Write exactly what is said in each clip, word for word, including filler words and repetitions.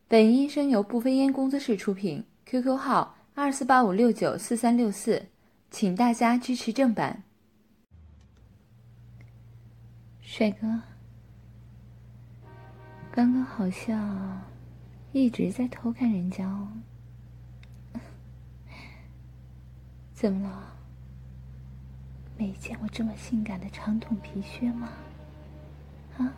本音声由不分烟工作室出品 ，Q Q 号二四八五六九四三六四，请大家支持正版。帅哥，刚刚好像一直在偷看人家哦，怎么了？没见过这么性感的长筒皮靴吗？啊？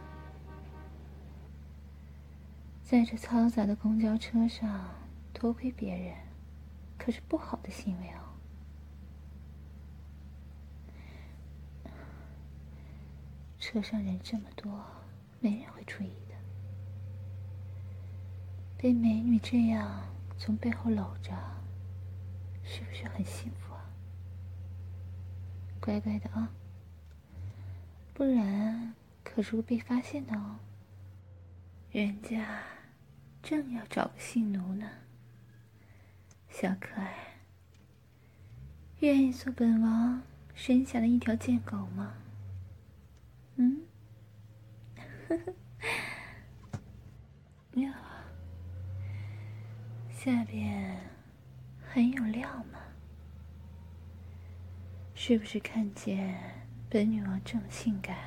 在这嘈杂的公交车上多亏别人，可是不好的行为哦。车上人这么多，没人会注意的。被美女这样从背后搂着，是不是很幸福啊？乖乖的啊，不然可是会被发现的哦。人家正要找个性奴呢。小可爱，愿意做本王生下的一条贱狗吗？嗯，呵呵，呀，下边很有料吗？是不是看见本女王这么性感，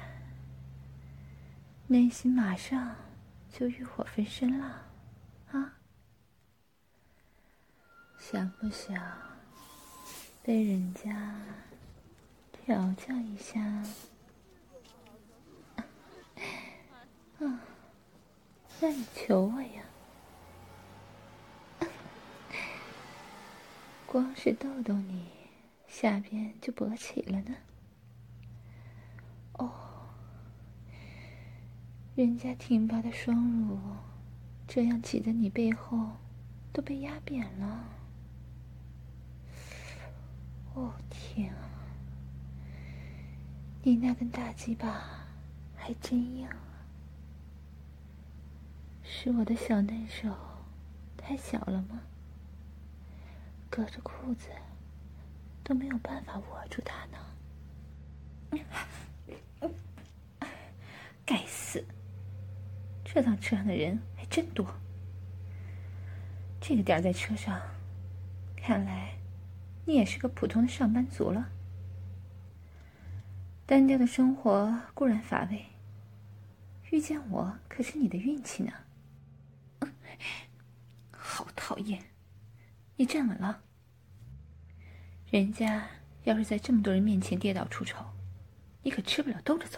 内心马上就欲火焚身了啊？想不想被人家调教一下？啊，那你求我呀！光是逗逗你，下边就勃起了呢。哦，人家挺拔的双乳这样挤在你背后都被压扁了。哦天啊，你那根大鸡巴还真硬啊！是我的小嫩手太小了吗？隔着裤子都没有办法握住它呢。该死，这趟车上的人还真多。这个点在车上，看来你也是个普通的上班族了。单调的生活固然乏味，遇见我可是你的运气呢。好讨厌，你站稳了。人家要是在这么多人面前跌倒出丑，你可吃不了兜着走。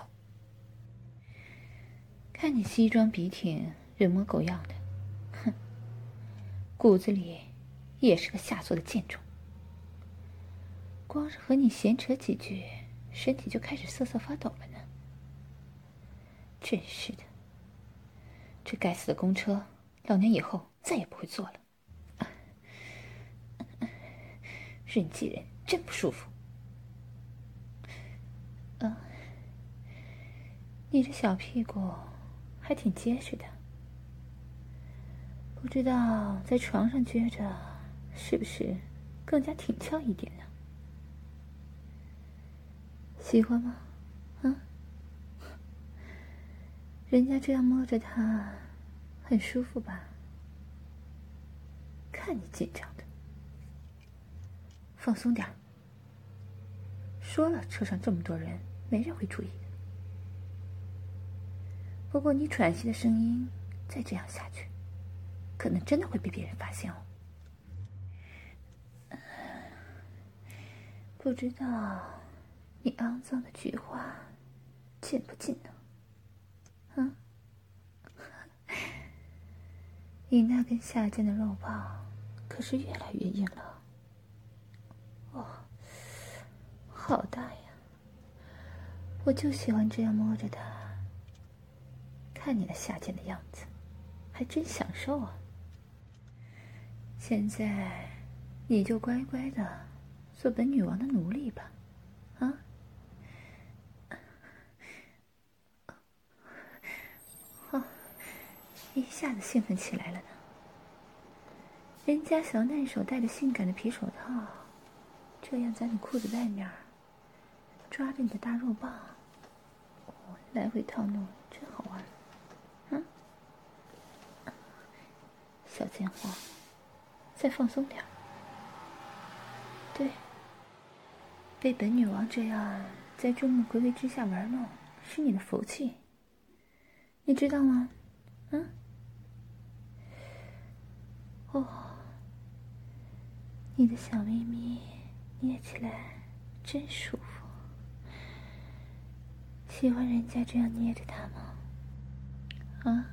看你西装笔挺，人模狗样的，哼，骨子里也是个下作的贱种。光是和你闲扯几句，身体就开始瑟瑟发抖了呢。真是的，这该死的公车，老娘以后再也不会坐了。啊，人挤人真不舒服。啊，你这小屁股还挺结实的，不知道在床上撅着是不是更加挺翘一点呢？喜欢吗？啊？人家这样摸着它，很舒服吧？看你紧张的，放松点儿。说了，车上这么多人，没人会注意的。不过你喘息的声音再这样下去，可能真的会被别人发现哦。不知道你肮脏的菊花紧不紧呢？啊？你那根下贱的肉棒可是越来越硬了。哦，好大呀！我就喜欢这样摸着它，看你那下贱的样子，还真享受啊。现在你就乖乖的做本女王的奴隶吧，啊？哦，一下子兴奋起来了呢。人家小嫩手戴着性感的皮手套，这样在你裤子外面抓着你的大肉棒，来回套弄，真好玩。嗯， 贱货，再放松点儿。对，被本女王这样在众目睽睽之下玩弄，是你的福气，你知道吗？嗯？哦，你的小咪咪捏起来真舒服，喜欢人家这样捏着它吗？啊？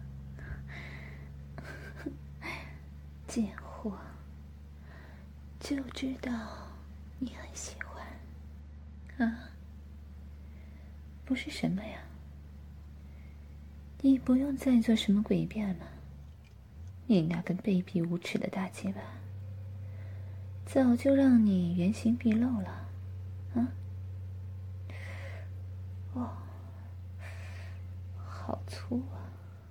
贱货，就知道你很喜欢啊！不是什么呀？你不用再做什么诡辩了，你那根卑鄙无耻的大鸡巴早就让你原形毕露了啊！哦，好粗啊，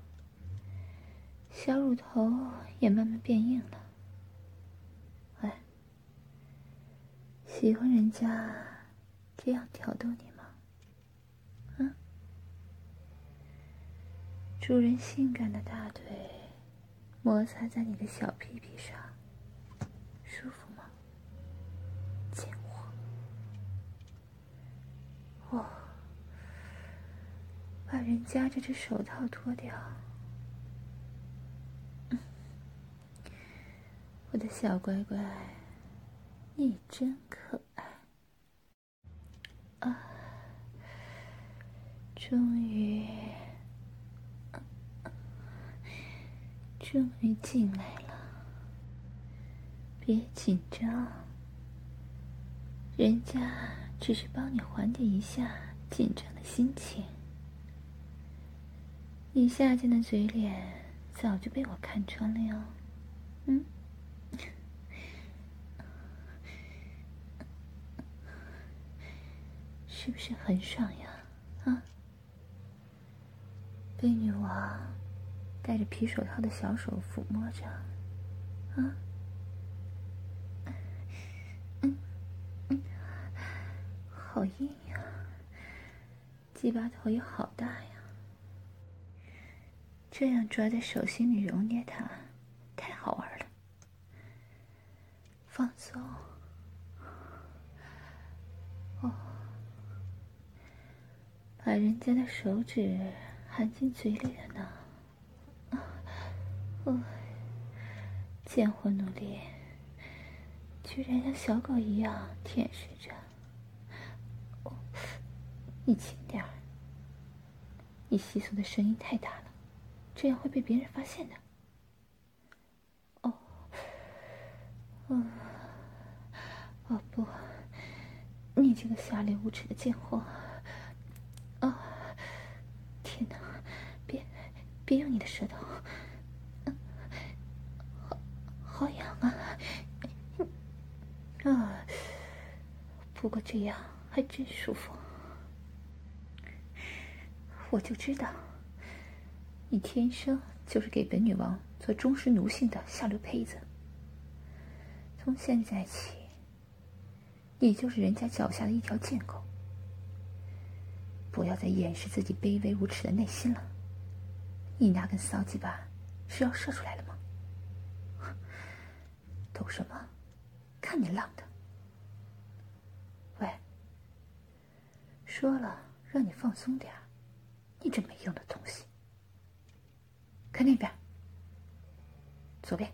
小乳头也慢慢变硬了。哎，喜欢人家这样挑逗你吗？啊？主人性感的大腿摩擦在你的小屁屁上，舒服吗？贱货！哦，把人家这只手套脱掉。嗯，我的小乖乖，你真可爱啊！终于，终于进来了。别紧张，人家只是帮你缓解一下紧张的心情。你下贱的嘴脸早就被我看穿了哟。嗯？是不是很爽呀？啊？被女王戴着皮手套的小手抚摸着，啊？嗯嗯，好硬呀，鸡巴头也好大呀。这样抓在手心里揉捏它，太好玩了。放松。哦，把人家的手指含进嘴里了呢。啊，哦，贱货奴隶，居然像小狗一样舔舐着。哦，你轻点儿，你窸窣的声音太大了，这样会被别人发现的。哦，哦，哦不，你这个下流无耻的贱货！啊，天哪，别别用你的舌头，嗯，好好痒啊！啊，不过这样还真舒服。我就知道，你天生就是给本女王做忠实奴性的下流胚子。从现在起，你就是人家脚下的一条贱狗。不要再掩饰自己卑微无耻的内心了。你那根骚鸡巴是要射出来了吗？抖什么？看你浪的！喂，说了让你放松点儿，你这没用的东西。看那边，左边，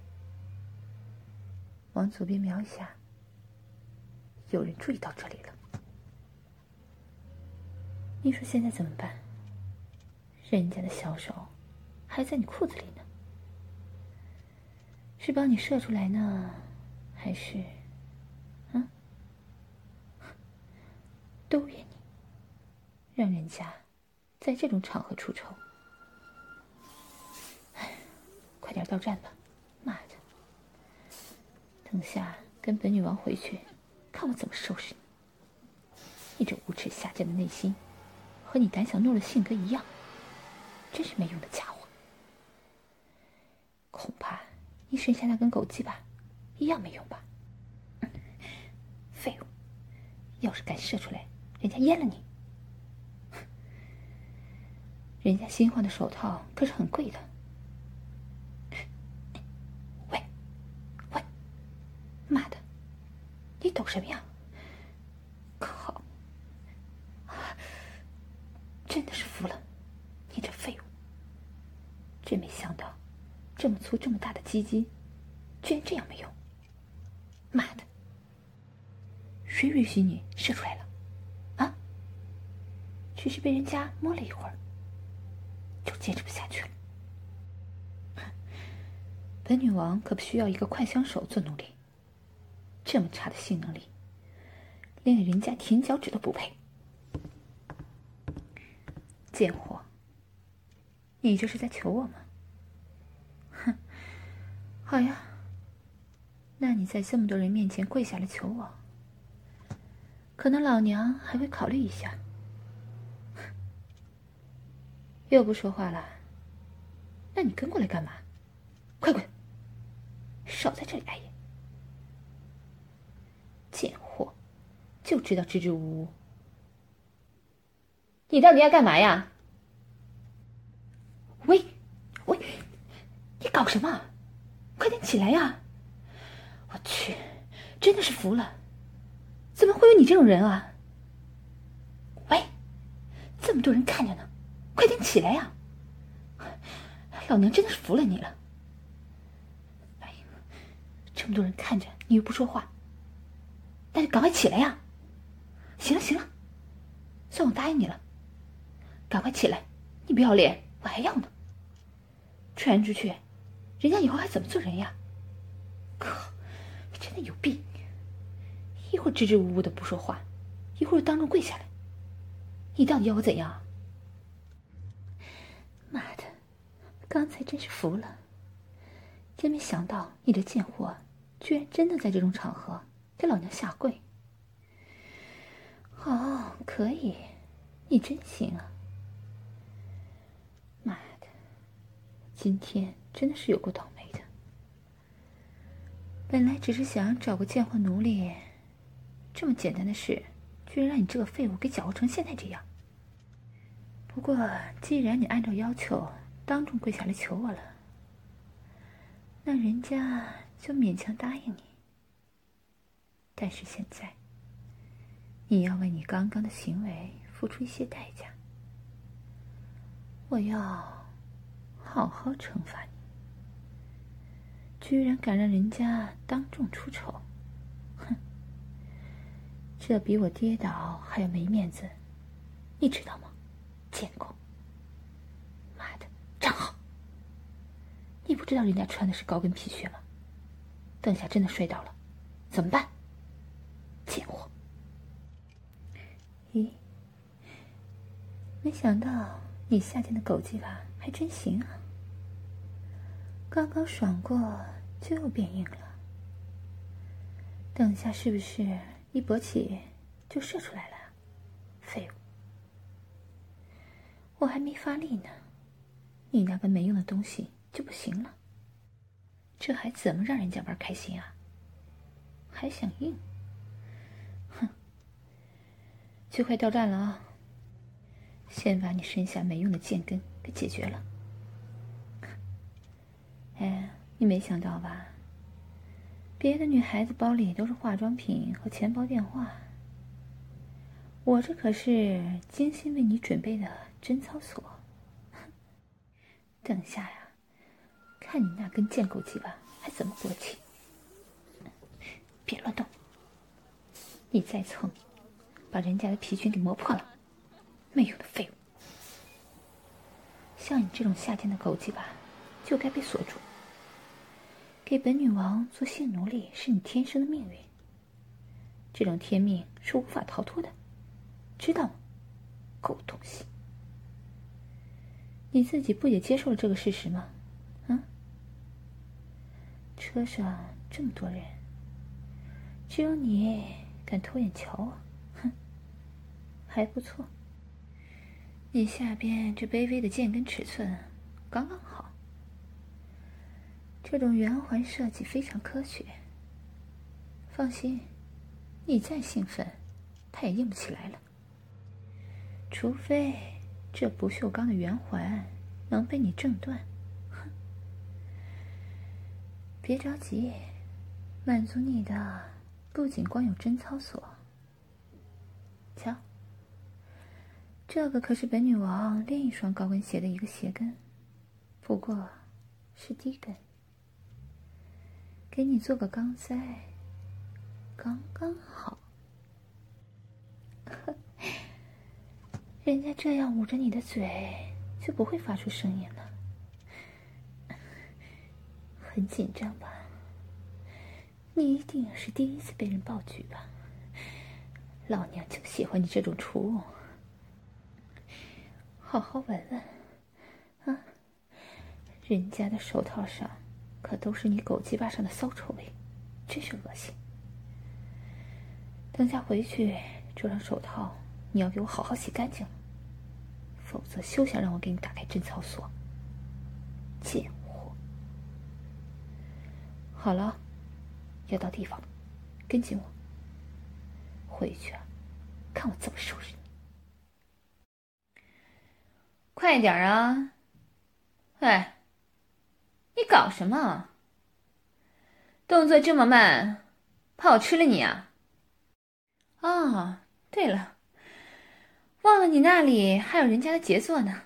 往左边瞄一下，有人注意到这里了。你说现在怎么办？人家的小手还在你裤子里呢，是帮你射出来呢，还是，嗯，都怨你，让人家在这种场合出丑。哎，快点到站吧，妈的！等下跟本女王回去，看我怎么收拾你。你这无耻下贱的内心，和你胆小懦弱的性格一样，真是没用的家伙。恐怕你剩下那根狗鸡巴一样没用吧？嗯，废物！要是敢射出来，人家阉了你。人家新换的手套可是很贵的。喂， 抖什么呀？靠！真的是服了，你这废物！真没想到，这么粗这么大的鸡鸡，居然这样没用！妈的！谁允许你射出来了？啊？只是被人家摸了一会儿，就坚持不下去了。本女王可不需要一个快枪手做奴隶，这么差的性能力，连人家舔脚趾都不配。贱货，你这是在求我吗？哼，好呀，那你在这么多人面前跪下来求我，可能老娘还会考虑一下。又不说话了，那你跟过来干嘛？快滚！少在这里碍眼！贱货，就知道支支吾吾。你到底要干嘛呀？喂喂，你搞什么？快点起来呀！我去，真的是服了，怎么会有你这种人啊？喂，这么多人看着呢，快点起来呀！老娘真的是服了你了。哎呀，这么多人看着你又不说话，那就赶快起来呀！行了行了，算我答应你了，赶快起来，你不要脸我还要呢。传出去，人家以后还怎么做人呀？靠，你真的有病！一会儿支支吾吾的不说话，一会儿当众跪下来，你到底要我怎样？妈的，刚才真是服了，真没想到你这贱货居然真的在这种场合给老娘下跪。哦，可以，你真行啊！妈的，今天真的是有够倒霉的。本来只是想找个贱货奴隶，这么简单的事，居然让你这个废物给搅和成现在这样。不过，既然你按照要求当众跪下来求我了，那人家就勉强答应你。但是现在，你要为你刚刚的行为付出一些代价。我要好好惩罚你，居然敢让人家当众出丑，哼！这比我跌倒还要没面子，你知道吗？贱狗！妈的，站好！你不知道人家穿的是高跟皮靴吗？等下真的摔倒了，怎么办？贱货！咦，没想到你下贱的狗鸡巴还真行啊！刚刚爽过就又变硬了，等下是不是一勃起就射出来了？废物！我还没发力呢，你那个没用的东西就不行了，这还怎么让人家玩开心啊？还想硬？哼！就快到站了啊！先把你身下没用的贱根给解决了。哎，你没想到吧？别的女孩子包里都是化妆品和钱包电话，我这可是精心为你准备的贞操锁。等下呀，看你那根贱狗鸡巴还怎么勃起！别乱动，你再蹭，把人家的皮裙给磨破了，没用的废物！像你这种下贱的狗鸡巴，就该被锁住。给本女王做性奴隶是你天生的命运，这种天命是无法逃脱的，知道吗？狗东西！你自己不也接受了这个事实吗？啊？车上这么多人，只有你敢偷眼瞧我，哼，还不错。你下边这卑微的剑根尺寸刚刚好，这种圆环设计非常科学。放心，你再兴奋，它也硬不起来了。除非这不锈钢的圆环能被你挣断。哼，别着急，满足你的不仅光有贞操锁，瞧，这个可是本女王另一双高跟鞋的一个鞋跟，不过是低跟，给你做个钢塞，刚刚好。人家这样捂着你的嘴，就不会发出声音了。很紧张吧？你一定是第一次被人抱举吧？老娘就喜欢你这种雏。好好闻闻，啊，人家的手套上可都是你狗鸡巴上的骚臭味，真是恶心。等下回去，这双手套你要给我好好洗干净，否则休想让我给你打开贞操锁。贱货！好了，要到地方，跟紧我。回去啊，看我怎么收拾你。快点啊！哎，你搞什么？动作这么慢，怕我吃了你啊？哦，对了，忘了你那里还有人家的杰作呢。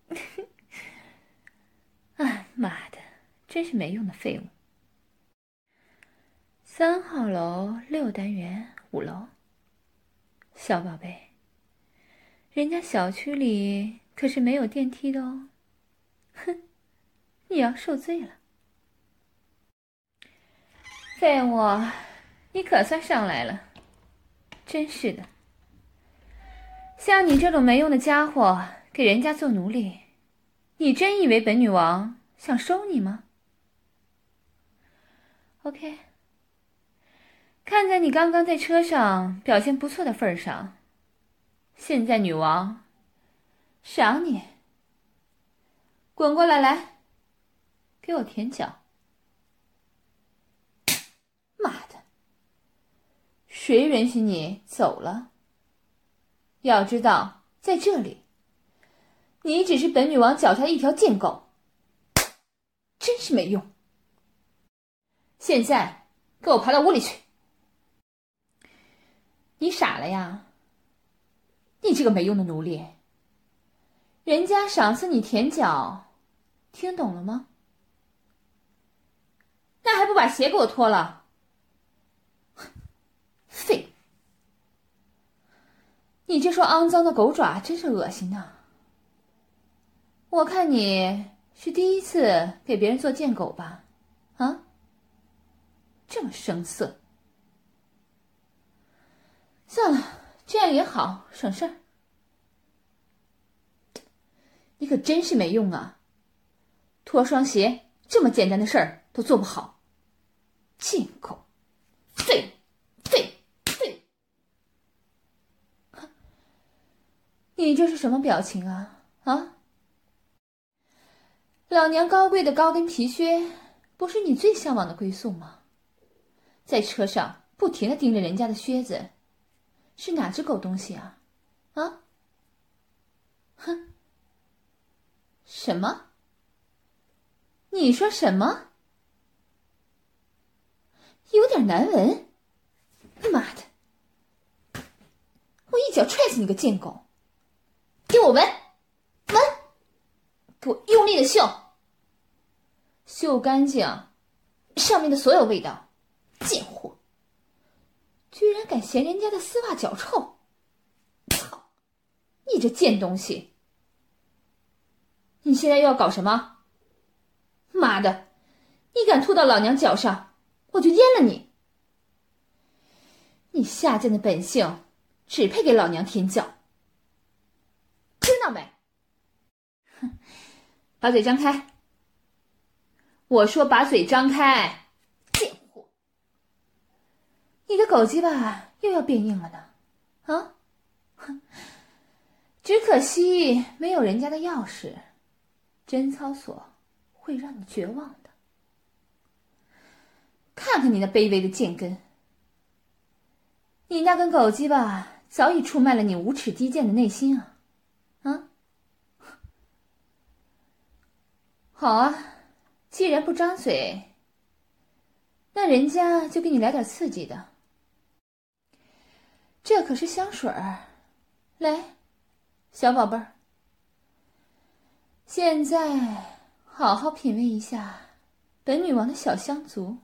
啊，妈的，真是没用的废物。三号楼六单元五楼，小宝贝，人家小区里可是没有电梯的哦。哼，你要受罪了。废物，你可算上来了。真是的，像你这种没用的家伙给人家做奴隶，你真以为本女王想收你吗 ？OK， 看在你刚刚在车上表现不错的份上，现在女王赏你，滚过来，来，给我舔脚。妈的，谁允许你走了？要知道，在这里，你只是本女王脚下的一条贱狗，真是没用。现在，给我爬到屋里去。你傻了呀？你这个没用的奴隶，人家赏赐你舔脚，听懂了吗？那还不把鞋给我脱了？废物！你这双肮脏的狗爪真是恶心呐！我看你是第一次给别人做贱狗吧？啊？这么生涩。算了，这样也好，省事儿。你可真是没用啊！脱双鞋这么简单的事儿都做不好，贱狗，废废废！你这是什么表情啊？啊？老娘高贵的高跟皮靴不是你最向往的归宿吗？在车上不停地盯着人家的靴子，是哪只狗东西啊？啊？哼！什么？你说什么？有点难闻。妈的！我一脚踹死你个贱狗！给我闻闻，给我用力的嗅，嗅干净上面的所有味道。贱货，居然敢嫌人家的丝袜脚臭！操！你这贱东西！你现在又要搞什么？妈的，你敢吐到老娘脚上，我就阉了你！你下贱的本性只配给老娘舔脚，听到没？哼，把嘴张开！我说把嘴张开！贱货！你的狗鸡巴又要变硬了呢？啊？哼！只可惜没有人家的钥匙，贞操锁会让你绝望的。看看你那卑微的贱根，你那根狗鸡巴早已出卖了你无耻低贱的内心啊！啊？好啊，既然不张嘴，那人家就给你来点刺激的。 这可是香水儿。来，小宝贝儿，现在好好品味一下本女王的小香足。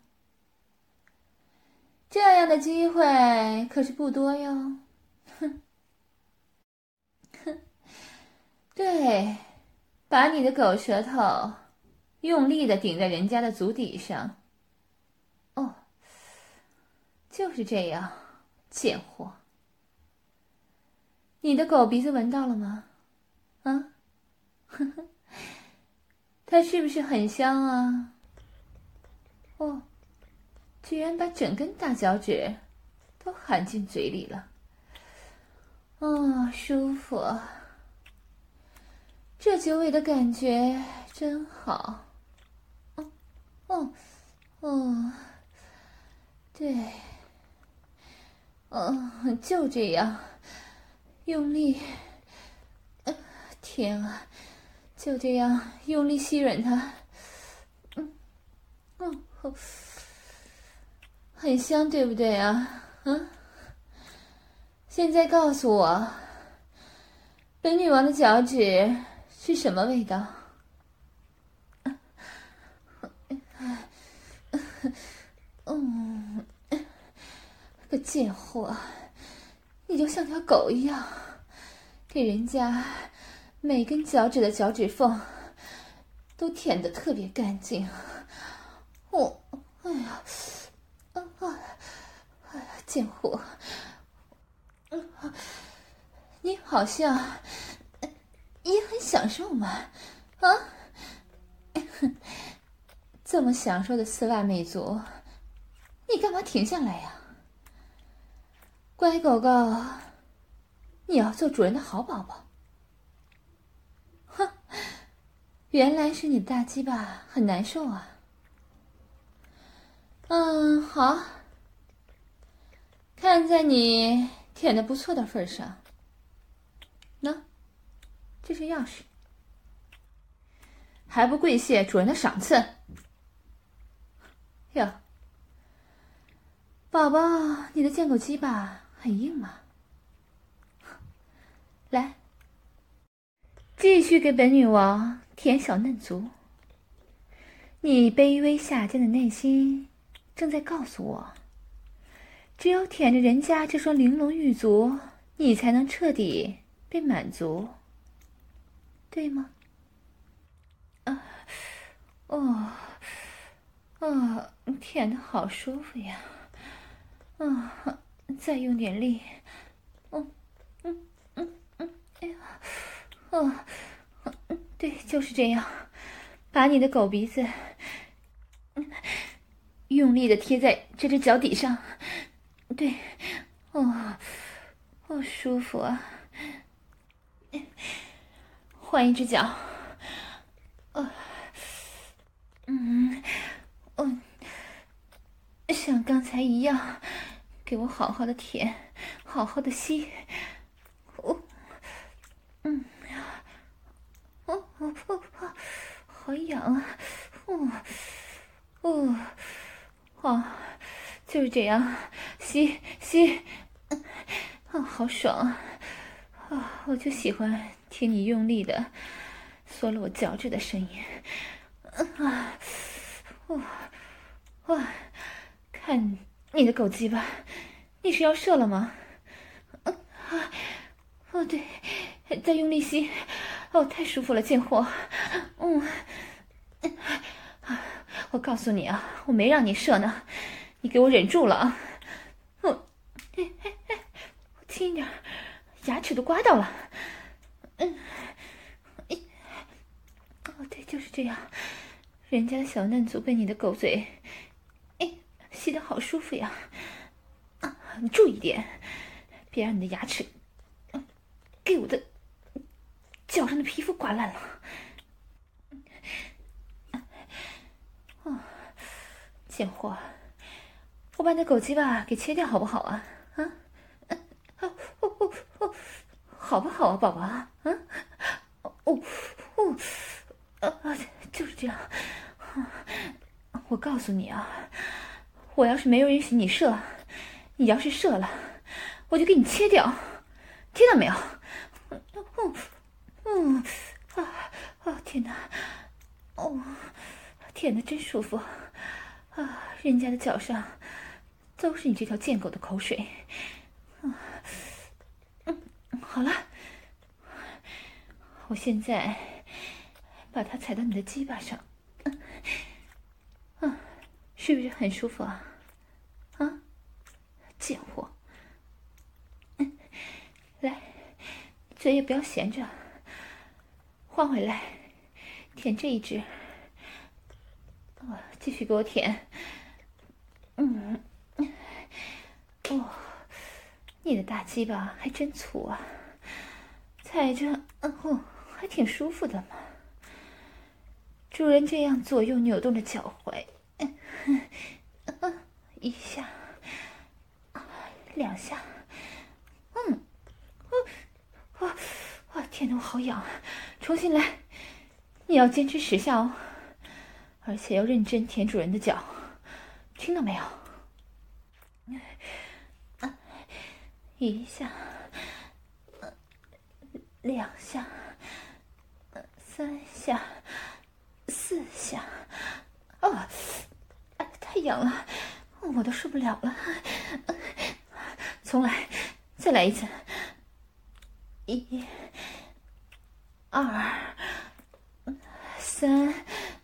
这样的机会可是不多哟。哼哼，对，把你的狗舌头用力地顶在人家的足底上。哦，就是这样，贱货。你的狗鼻子闻到了吗？啊，呵呵，它是不是很香啊？哦，居然把整根大脚趾都含进嘴里了。哦，舒服，这久违的感觉真好。哦，哦，哦，对，哦，就这样。用力，呃，天啊，就这样用力吸吮它，嗯，嗯，很香，对不对啊？嗯，现在告诉我，本女王的脚趾是什么味道？嗯，个贱货！你就像条狗一样，给人家每根脚趾的脚趾缝都舔得特别干净。哦，哎呀，啊啊，哎呀，贱货！嗯，你好像也很享受嘛，啊？这么享受的丝袜魅族，你干嘛停下来呀？乖狗狗，你要做主人的好宝宝。哼，原来是你的大鸡巴很难受啊。嗯，好，看在你舔得不错的份上，喏，这是钥匙，还不跪谢主人的赏赐？哟，宝宝，你的贱狗鸡巴很硬吗？来，继续给本女王舔小嫩足。你卑微下贱的内心正在告诉我，只有舔着人家这双玲珑玉足，你才能彻底被满足，对吗？啊，哦，哦，舔得好舒服呀！啊，再用点力。嗯嗯嗯嗯，哎呀，哦，对，就是这样，把你的狗鼻子用力的贴在这只脚底上。对，哦，好舒服啊！换一只脚。哦，嗯，哦，像刚才一样，给我好好的舔，好好的吸。哦，嗯，哦哦哦，好痒啊！哦哦，好，就是这样，吸吸，啊，好爽啊！啊，我就喜欢听你用力的缩了我脚趾的声音。啊，哇哇，看你的狗鸡巴，你是要射了吗？啊哦，对，再用力吸，哦，太舒服了，贱货。嗯，我告诉你啊，我没让你射呢，你给我忍住了啊！哦，哎哎哎，轻一点，牙齿都刮到了。嗯，哎，哦，对，就是这样。人家的小嫩足被你的狗嘴，哎，吸得好舒服呀！啊，你注意点，别让你的牙齿，嗯，给我的脚上的皮肤刮烂了。哦，贱货，我把你的狗鸡巴给切掉好不好啊？啊，哦哦哦哦，好不好啊，宝宝啊？啊，哦哦，啊啊，就是这样。我告诉你啊，我要是没有允许你射，你要是射了， 我就给你切掉，听到没有？嗯嗯嗯啊啊！天哪！哦，舔得真舒服啊！人家的脚上都是你这条贱狗的口水。嗯嗯，好了，我现在把它踩到你的鸡巴上。嗯嗯，是不是很舒服啊？啊，贱货！嗯，来，嘴也不要闲着，换回来，舔这一只。哦，继续给我舔。嗯，哦，你的大鸡巴还真粗啊，踩着，哦，还挺舒服的嘛。主人这样左右扭动着脚踝，嗯嗯，一下，两下，嗯，哦，啊啊！天哪，我好痒，重新来，你要坚持十下哦，而且要认真舔主人的脚，听到没有？一下，两下，三下，四下，哦，太痒了，我都受不了了。重来，再来一次。一、二、三，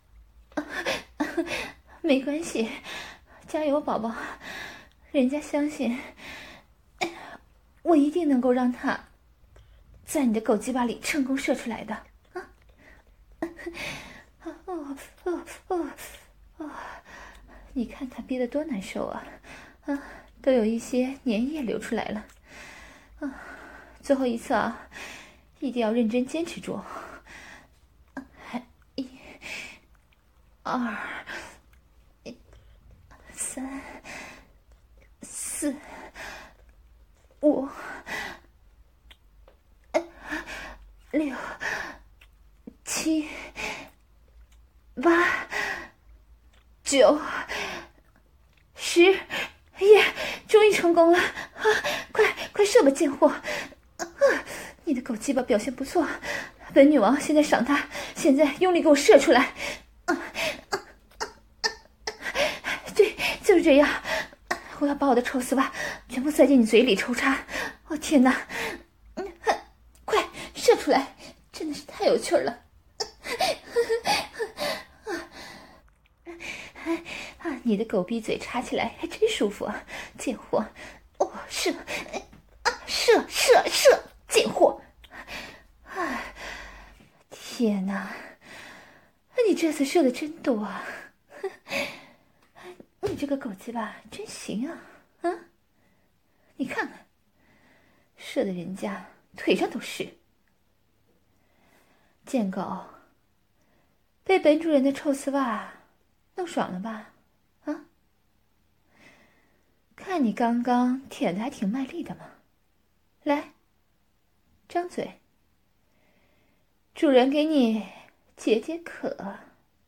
没关系，加油，宝宝，人家相信我一定能够让他在你的狗鸡巴里成功射出来的啊！哦哦哦哦！你看他憋得多难受啊！啊，都有一些粘液流出来了。啊，最后一次啊，一定要认真坚持住。一、二、三、四、五、六、七、八、九、十，耶！终于成功了啊！快快射吧，贱货！啊，你的狗鸡巴表现不错，本女王现在赏他，现在用力给我射出来！啊啊啊啊！对，就是这样！我要把我的臭丝袜全部塞进你嘴里抽插！哦天哪！嗯，快射出来！真的是太有趣了！啊，你的狗逼嘴插起来还真舒服啊，贱货！哦，射！啊，射射射！贱货！啊，天哪！你这次射的真多啊！你这个狗鸡巴真行啊！啊，你看看，射的人家腿上都是。贱狗，被本主人的臭丝袜弄爽了吧？啊，看你刚刚舔的还挺卖力的嘛。来，张嘴，主人给你解解渴。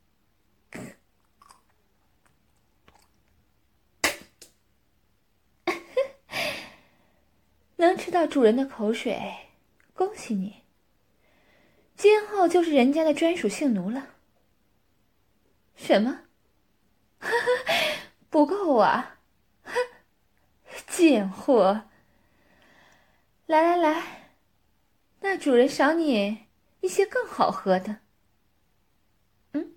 能吃到主人的口水，恭喜你，今后就是人家的专属性奴了。什么？不够啊！贱货！来来来，那主人赏你一些更好喝的。嗯，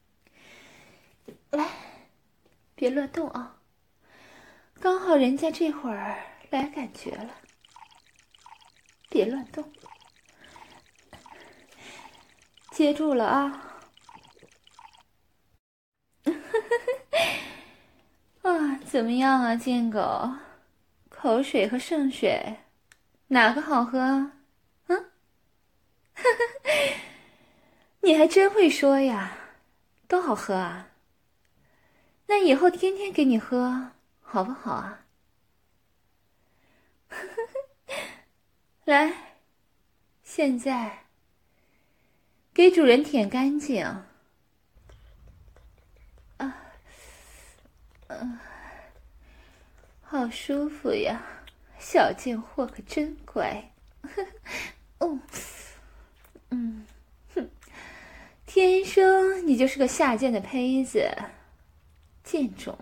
来，别乱动啊！刚好人家这会儿来感觉了。别乱动，接住了啊！啊，怎么样啊，贱狗？口水和圣水，哪个好喝啊？嗯，你还真会说呀，都好喝啊。那以后天天给你喝，好不好啊？来，现在给主人舔干净。啊，嗯，好舒服呀， 小贱货可真乖。哦，嗯，哼，天生你就是个下贱的胚子，贱种。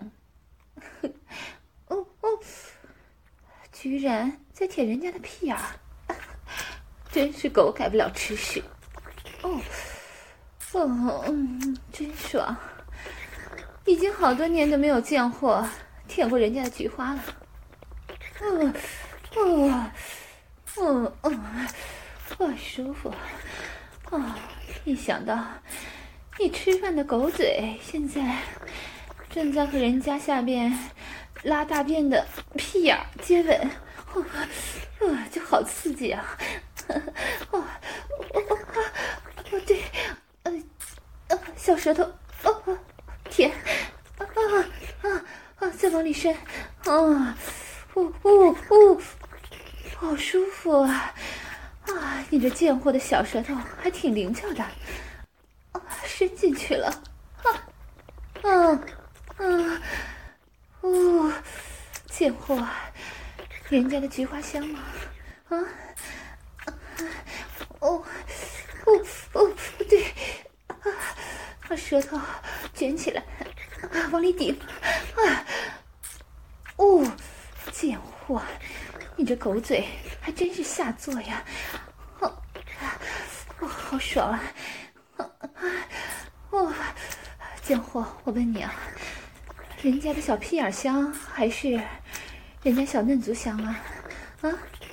哦哦，居然在舔人家的屁眼儿，真是狗改不了吃屎。哦，哦，嗯，真爽。已经好多年都没有贱货舔过人家的菊花了。哦，哦，哦，哦，哦，舒服。哦，一想到你吃饭的狗嘴现在正在和人家下边拉大便的屁眼接吻，哦，哦，就好刺激啊！哦，哦，哦，哦，对，呃，呃，小舌头，哦，哦，舔，啊啊啊！再往里伸，啊，哦哦哦，好舒服啊！啊，你这贱货的小舌头还挺灵巧的，啊，伸进去了，啊，啊，啊，哦，贱货，人家的菊花香吗？啊，哦，哦哦，对，啊，把舌头卷起来，啊，往里顶，啊，哦，贱货，你这狗嘴还真是下作呀！哦，哦，好爽啊！哦，贱货，我问你啊，人家的小屁眼香还是人家小嫩足香啊？啊？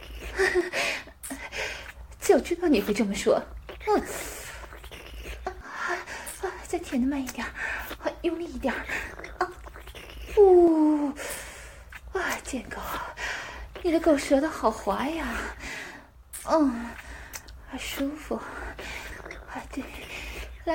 就知道你会这么说。嗯，啊啊，再舔的慢一点，啊，用力一点，啊，呜、哦，啊，贱狗，你的狗舌头好滑呀，嗯，好舒服，啊，对，来，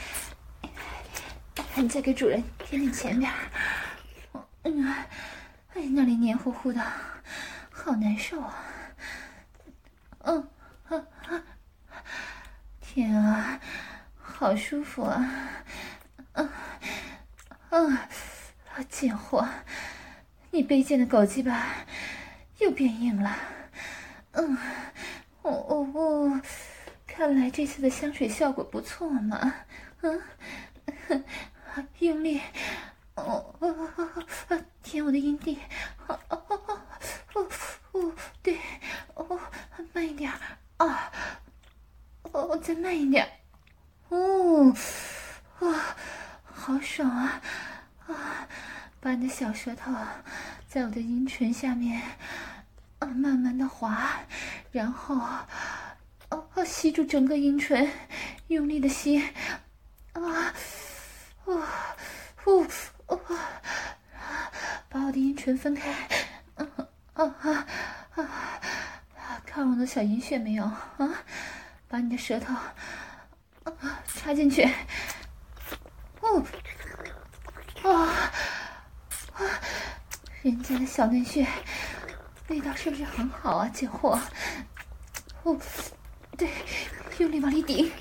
你再给主人舔舔前面，嗯，哎，那里黏糊糊的，好难受啊，嗯。啊啊！天啊，好舒服啊！啊啊！贱货，你卑贱的狗鸡巴又变硬了。嗯，哦哦哦，看来这次的香水效果不错嘛。嗯，用力，哦哦哦，舔我的阴蒂。哦哦哦哦哦，对，哦，慢一点。啊，哦，再慢一点，哦，啊，好爽啊！啊，把你的小舌头在我的阴唇下面啊慢慢的滑，然后哦吸住整个阴唇，用力的吸，啊，哦，哦，哦，把我的阴唇分开，啊啊啊啊！看我的小阴穴没有啊？把你的舌头啊插进去。哦，啊啊！人家的小嫩穴味道是不是很好啊，贱货？哦，对，用力往里顶。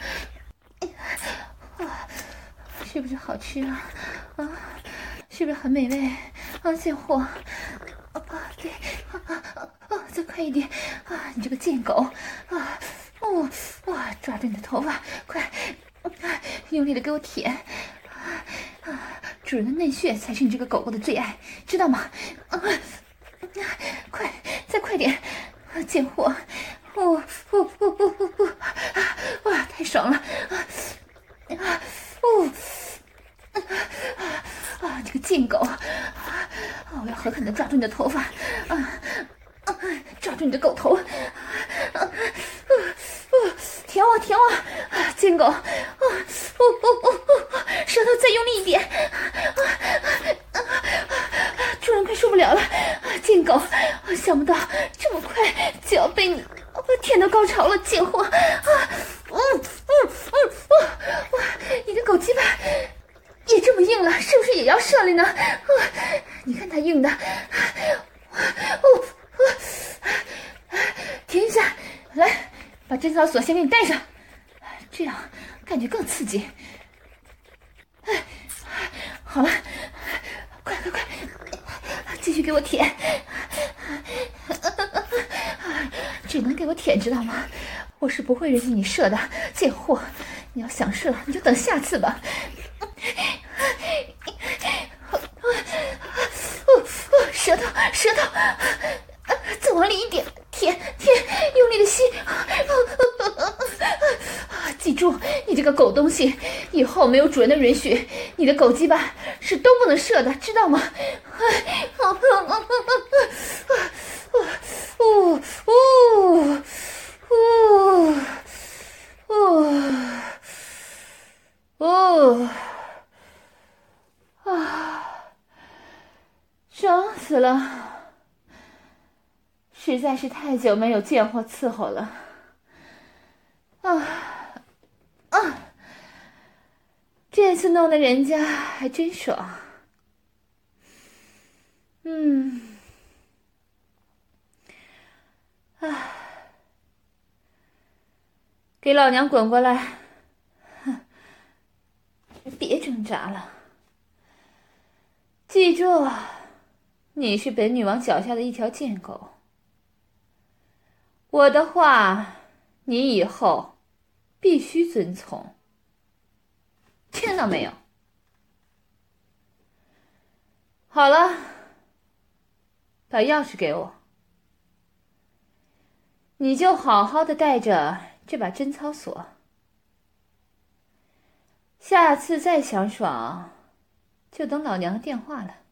啊，是不是好吃啊？啊，是不是很美味啊，贱货？啊，对，啊啊啊！再快一点啊！你这个贱狗啊！哦，哇！抓住你的头发，快，用力的给我舔！啊，主人的嫩穴才是你这个狗狗的最爱，知道吗？啊，快，再快点！啊，贱货！哦哦哦哦哦哦！哇，太爽了！啊啊哦！啊，这个贱狗！啊，我要狠狠的抓住你的头发！啊！抓住你的狗头，啊啊啊！舔我舔我，啊，贱狗！啊哦哦哦哦！舌头再用力一点！啊啊啊！主人快受不了了！啊，贱狗！想不到这么快就要被你舔到高潮了，贱货！啊，嗯嗯嗯哇哇！你的狗鸡巴也这么硬了，是不是也要射了呢？啊，你看它硬的！哦。停一下，来，把贞操锁先给你戴上，这样感觉更刺激。哎，好了，快快快，继续给我舔。 舔，知道吗？我是不会任你射的，贱货！你要想射，你就等下次吧。舌头，舌头，再往里一点，舔舔，用力的吸。记住，你这个狗东西，以后没有主人的允许，你的狗鸡巴是都不能射的，知道吗？哦哦哦哦哦啊！爽死了！实在是太久没有贱货伺候了。啊啊！这次弄得人家还真爽。嗯。啊！给老娘滚过来！哼，别挣扎了。记住，你是本女王脚下的一条贱狗。我的话，你以后必须遵从。听到没有？好了，把钥匙给我。你就好好的带着这把贞操锁，下次再想爽，就等老娘的电话了。